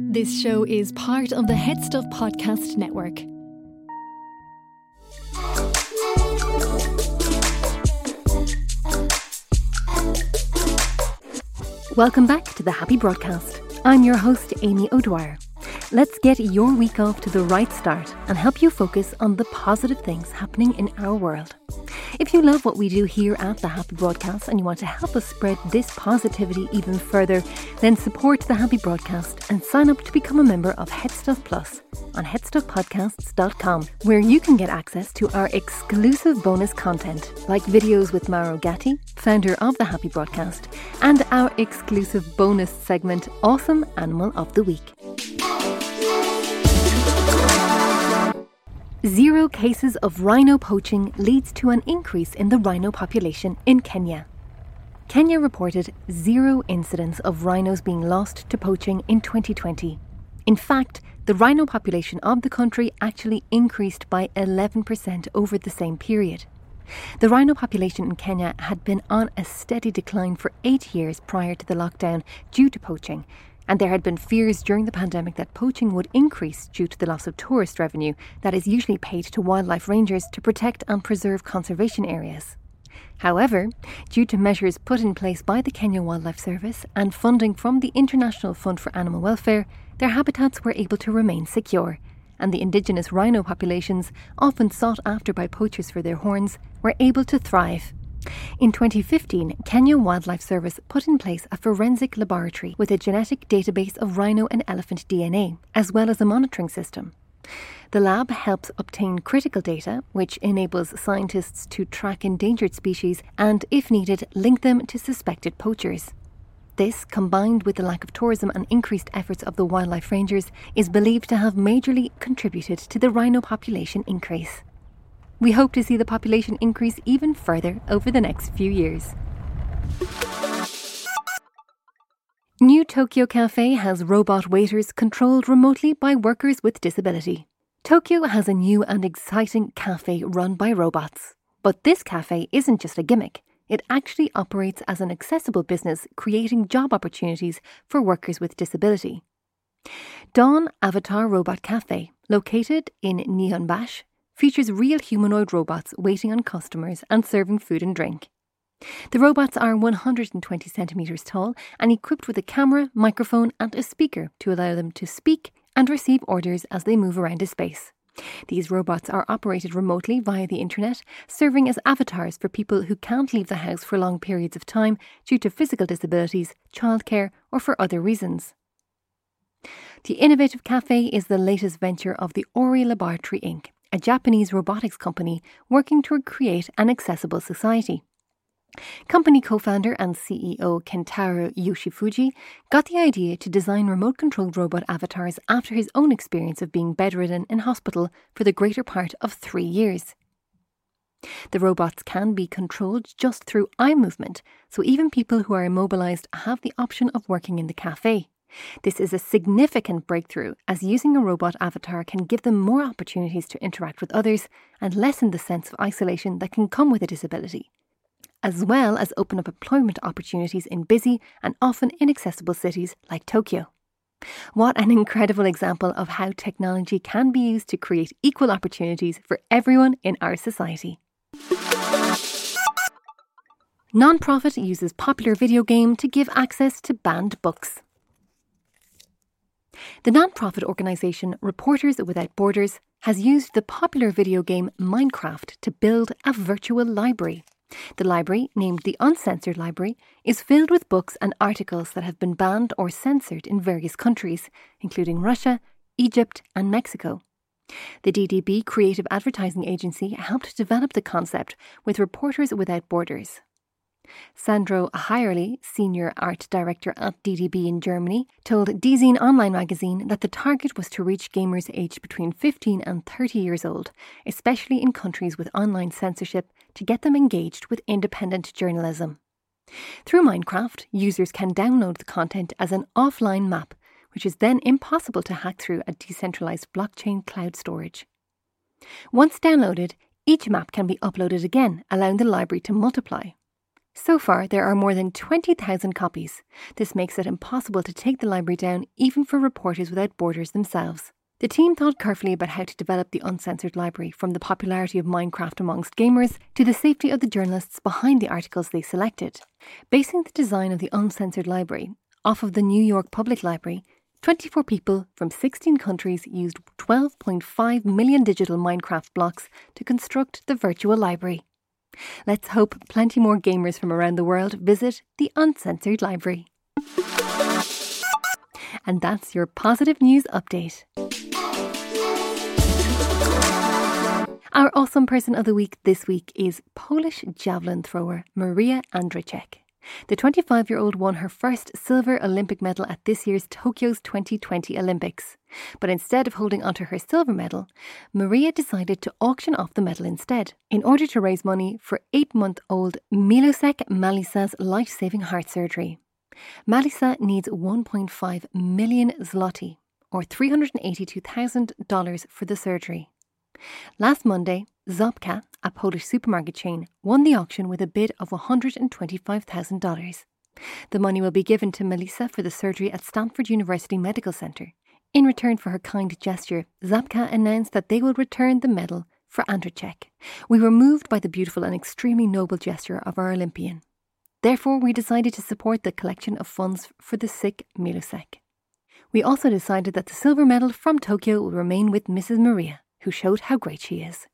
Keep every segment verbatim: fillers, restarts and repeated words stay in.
This show is part of the Head Stuff Podcast Network. Welcome back to the Happy Broadcast. I'm your host, Amy O'Dwyer. Let's get your week off to the right start and help you focus on the positive things happening in our world. If you love what we do here at the Happy Broadcast and you want to help us spread this positivity even further, then support the Happy Broadcast and sign up to become a member of Headstuff Plus on head stuff podcasts dot com, where you can get access to our exclusive bonus content, like videos with Mauro Gatti, founder of the Happy Broadcast, and our exclusive bonus segment, Awesome Animal of the Week. Zero cases of rhino poaching leads to an increase in the rhino population in Kenya. Kenya reported zero incidents of rhinos being lost to poaching in twenty twenty. In fact, the rhino population of the country actually increased by eleven percent over the same period. The rhino population in Kenya had been on a steady decline for eight years prior to the lockdown due to poaching, and there had been fears during the pandemic that poaching would increase due to the loss of tourist revenue that is usually paid to wildlife rangers to protect and preserve conservation areas. However, due to measures put in place by the Kenya Wildlife Service and funding from the International Fund for Animal Welfare, their habitats were able to remain secure, and the indigenous rhino populations, often sought after by poachers for their horns, were able to thrive. In twenty fifteen, Kenya Wildlife Service put in place a forensic laboratory with a genetic database of rhino and elephant D N A, as well as a monitoring system. The lab helps obtain critical data, which enables scientists to track endangered species and, if needed, link them to suspected poachers. This, combined with the lack of tourism and increased efforts of the wildlife rangers, is believed to have majorly contributed to the rhino population increase. We hope to see the population increase even further over the next few years. New Tokyo Cafe has robot waiters controlled remotely by workers with disability. Tokyo has a new and exciting cafe run by robots. But this cafe isn't just a gimmick. It actually operates as an accessible business, creating job opportunities for workers with disability. Dawn Avatar Robot Cafe, located in Nihonbashi, features real humanoid robots waiting on customers and serving food and drink. The robots are one hundred twenty centimetres tall and equipped with a camera, microphone and a speaker to allow them to speak and receive orders as they move around a space. These robots are operated remotely via the internet, serving as avatars for people who can't leave the house for long periods of time due to physical disabilities, childcare or for other reasons. The innovative cafe is the latest venture of the Ori Laboratory Incorporated, a Japanese robotics company working to create an accessible society. Company co-founder and C E O Kentaro Yoshifuji got the idea to design remote-controlled robot avatars after his own experience of being bedridden in hospital for the greater part of three years. The robots can be controlled just through eye movement, so even people who are immobilized have the option of working in the cafe. This is a significant breakthrough, as using a robot avatar can give them more opportunities to interact with others and lessen the sense of isolation that can come with a disability, as well as open up employment opportunities in busy and often inaccessible cities like Tokyo. What an incredible example of how technology can be used to create equal opportunities for everyone in our society. Non-profit uses popular video game to give access to banned books. The non-profit organisation Reporters Without Borders has used the popular video game Minecraft to build a virtual library. The library, named the Uncensored Library, is filled with books and articles that have been banned or censored in various countries, including Russia, Egypt and Mexico. The D D B Creative Advertising Agency helped develop the concept with Reporters Without Borders. Sandro Hierli, Senior Art Director at D D B in Germany, told D Zine Online magazine that the target was to reach gamers aged between fifteen and thirty years old, especially in countries with online censorship, to get them engaged with independent journalism. Through Minecraft, users can download the content as an offline map, which is then impossible to hack through a decentralized blockchain cloud storage. Once downloaded, each map can be uploaded again, allowing the library to multiply. So far, there are more than twenty thousand copies. This makes it impossible to take the library down even for Reporters Without Borders themselves. The team thought carefully about how to develop the uncensored library, from the popularity of Minecraft amongst gamers to the safety of the journalists behind the articles they selected. Basing the design of the uncensored library off of the New York Public Library, twenty-four people from sixteen countries used twelve point five million digital Minecraft blocks to construct the virtual library. Let's hope plenty more gamers from around the world visit the uncensored library. And that's your positive news update. Our awesome person of the week this week is Polish javelin thrower Maria Andrzejczyk. The twenty-five-year-old won her first silver Olympic medal at this year's Tokyo's twenty twenty Olympics. But instead of holding onto her silver medal, Maria decided to auction off the medal instead, in order to raise money for eight-month-old Milosek Malisa's life-saving heart surgery. Malisa needs one point five million zloty, or three hundred eighty-two thousand dollars for the surgery. Last Monday, Żabka, a Polish supermarket chain, won the auction with a bid of one hundred twenty-five thousand dollars. The money will be given to Melissa for the surgery at Stanford University Medical Center. In return for her kind gesture, Żabka announced that they will return the medal for Andrzejczyk. We were moved by the beautiful and extremely noble gesture of our Olympian. Therefore, we decided to support the collection of funds for the sick Milosek. We also decided that the silver medal from Tokyo will remain with Missus Maria, who showed how great she is.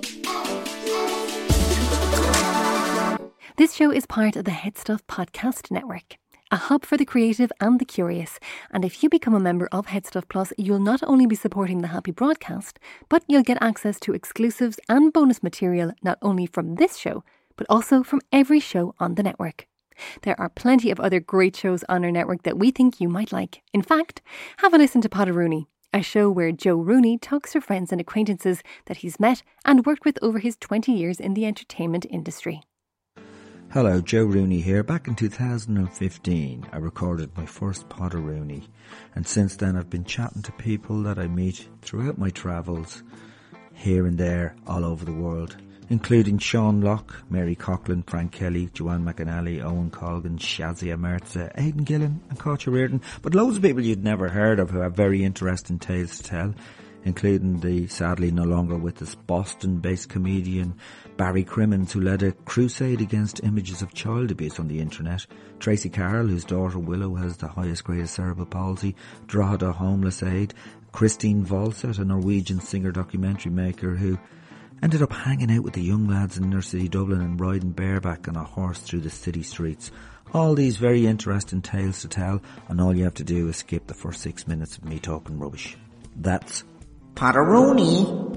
This show is part of the Headstuff Podcast Network, a hub for the creative and the curious. And if you become a member of Headstuff Plus, you'll not only be supporting the Happy Broadcast, but you'll get access to exclusives and bonus material not only from this show, but also from every show on the network. There are plenty of other great shows on our network that we think you might like. In fact, have a listen to Potteroonie, a show where Joe Rooney talks to friends and acquaintances that he's met and worked with over his twenty years in the entertainment industry. Hello, Joe Rooney here. Back in two thousand fifteen, I recorded my first Potteroonie, and since then I've been chatting to people that I meet throughout my travels, here and there, all over the world, including Sean Locke, Mary Coughlin, Frank Kelly, Joanne McAnally, Owen Colgan, Shazia Mertza, Aidan Gillen and Katja Reardon, but loads of people you'd never heard of who have very interesting tales to tell, including the sadly no longer with us Boston-based comedian Barry Crimmins, who led a crusade against images of child abuse on the internet, Tracy Carroll, whose daughter Willow has the highest grade of cerebral palsy, Drogheda Homeless Aid, Christine Volset, a Norwegian singer-documentary maker who ended up hanging out with the young lads in inner city Dublin and riding bareback on a horse through the city streets. All these very interesting tales to tell, and all you have to do is skip the first six minutes of me talking rubbish. That's Potteroonie.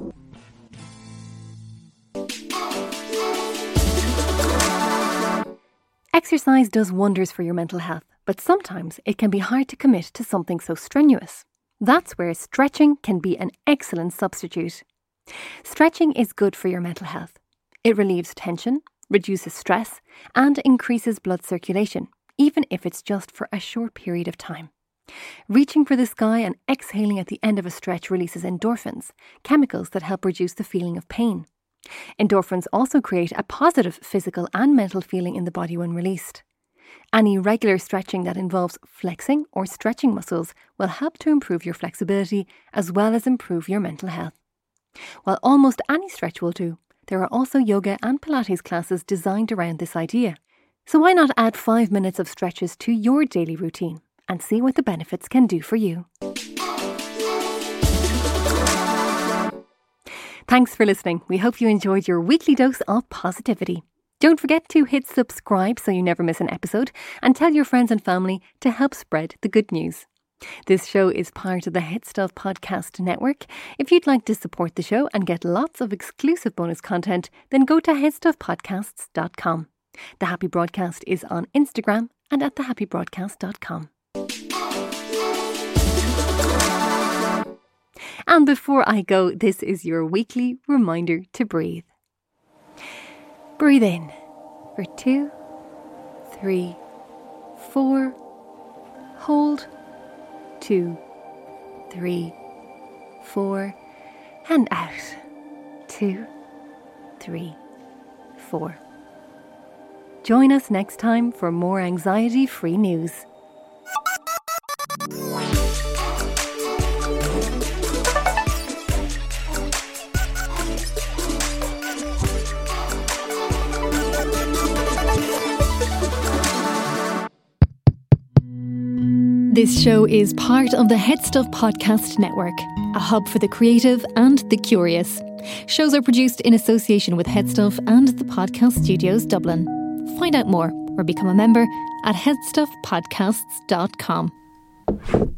Exercise does wonders for your mental health, but sometimes it can be hard to commit to something so strenuous. That's where stretching can be an excellent substitute. Stretching is good for your mental health. It relieves tension, reduces stress, and increases blood circulation, even if it's just for a short period of time. Reaching for the sky and exhaling at the end of a stretch releases endorphins, chemicals that help reduce the feeling of pain. Endorphins also create a positive physical and mental feeling in the body when released. Any regular stretching that involves flexing or stretching muscles will help to improve your flexibility as well as improve your mental health. While almost any stretch will do, there are also yoga and Pilates classes designed around this idea. So why not add five minutes of stretches to your daily routine and see what the benefits can do for you? Thanks for listening. We hope you enjoyed your weekly dose of positivity. Don't forget to hit subscribe so you never miss an episode, and tell your friends and family to help spread the good news. This show is part of the Headstuff Podcast Network. If you'd like to support the show and get lots of exclusive bonus content, then go to headstuff podcasts dot com. The Happy Broadcast is on Instagram and at the happy broadcast dot com. And before I go, this is your weekly reminder to breathe. Breathe in for two, three, four. Hold. Two, three, four. And out. Two, three, four. Join us next time for more anxiety-free news. This show is part of the Head Stuff Podcast Network, a hub for the creative and the curious. Shows are produced in association with Head Stuff and the Podcast Studios Dublin. Find out more or become a member at head stuff podcasts dot com.